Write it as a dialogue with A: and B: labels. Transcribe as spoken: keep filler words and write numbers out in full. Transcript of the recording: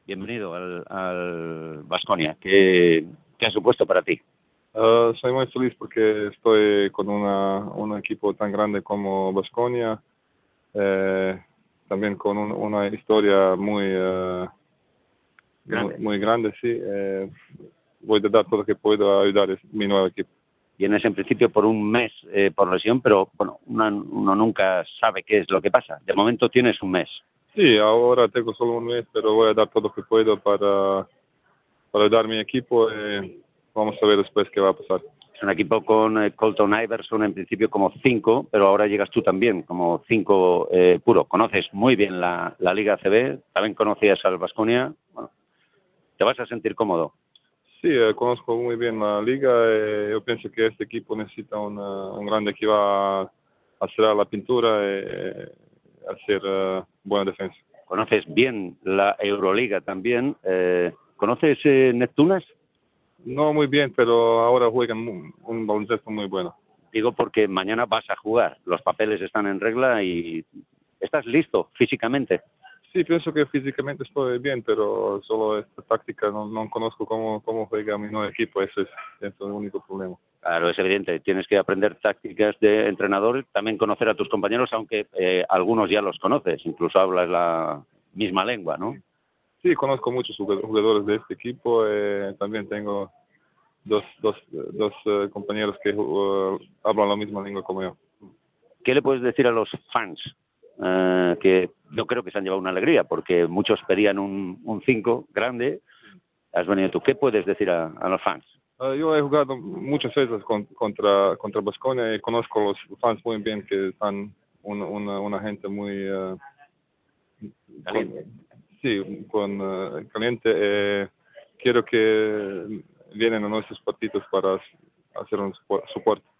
A: bienvenido al, al Baskonia. ¿Qué, ¿Qué ha supuesto para ti?
B: Uh, soy muy feliz porque estoy con una, un equipo tan grande como Baskonia, eh, también con un, una historia muy, uh,
A: grande.
B: muy, muy grande, sí. Eh, voy a dar todo lo que puedo a ayudar a mi nuevo equipo.
A: Vienes en principio por un mes eh, por lesión, pero bueno, uno, uno nunca sabe qué es lo que pasa. De momento tienes un mes.
B: Sí, ahora tengo solo un mes, pero voy a dar todo lo que puedo para, para ayudar a mi equipo y vamos a ver después qué va a pasar.
A: Es un equipo con eh, Colton Iverson en principio como cinco, pero ahora llegas tú también como cinco eh, puro. Conoces muy bien la, la Liga A C B, también conocías al Baskonia. Bueno, ¿te vas a sentir cómodo?
B: Sí, eh, conozco muy bien la liga. Eh, yo pienso que este equipo necesita una, un grande que va a hacer la pintura y eh, hacer uh, buena defensa.
A: Conoces bien la Euroliga también. Eh, ¿Conoces eh, Neptunas?
B: No muy bien, pero ahora juegan un, un baloncesto muy bueno.
A: Digo porque mañana vas a jugar. Los papeles están en regla y estás listo físicamente.
B: Sí, pienso que físicamente estoy bien, pero solo esta táctica no, no conozco cómo, cómo juega mi nuevo equipo. Ese es, ese es el único problema.
A: Claro, es evidente. Tienes que aprender tácticas de entrenador, también conocer a tus compañeros, aunque eh, algunos ya los conoces, incluso hablas la misma lengua, ¿no?
B: Sí, conozco muchos jugadores de este equipo. Eh, también tengo dos, dos, dos uh, compañeros que uh, hablan la misma lengua como yo.
A: ¿Qué le puedes decir a los fans? Uh, que yo creo que se han llevado una alegría, porque muchos pedían un cinco grande. Has venido tú. ¿Qué puedes decir a, a los fans?
B: Uh, yo he jugado muchas veces con, contra contra Baskonia y conozco a los fans muy bien, que están una, una, una gente muy uh,
A: caliente.
B: Con, sí, con uh, caliente. Eh, quiero que vienen a nuestros partidos para hacer un soporte.